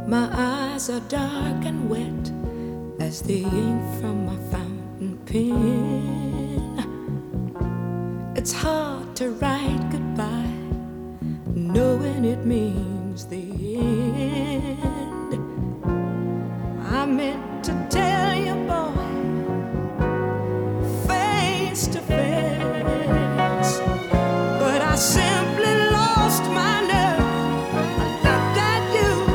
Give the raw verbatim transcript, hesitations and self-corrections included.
My eyes are dark and wet as the ink from my fountain pen. It's hard to write goodbye, knowing it means the end. I meant to tell you, boy, face to face,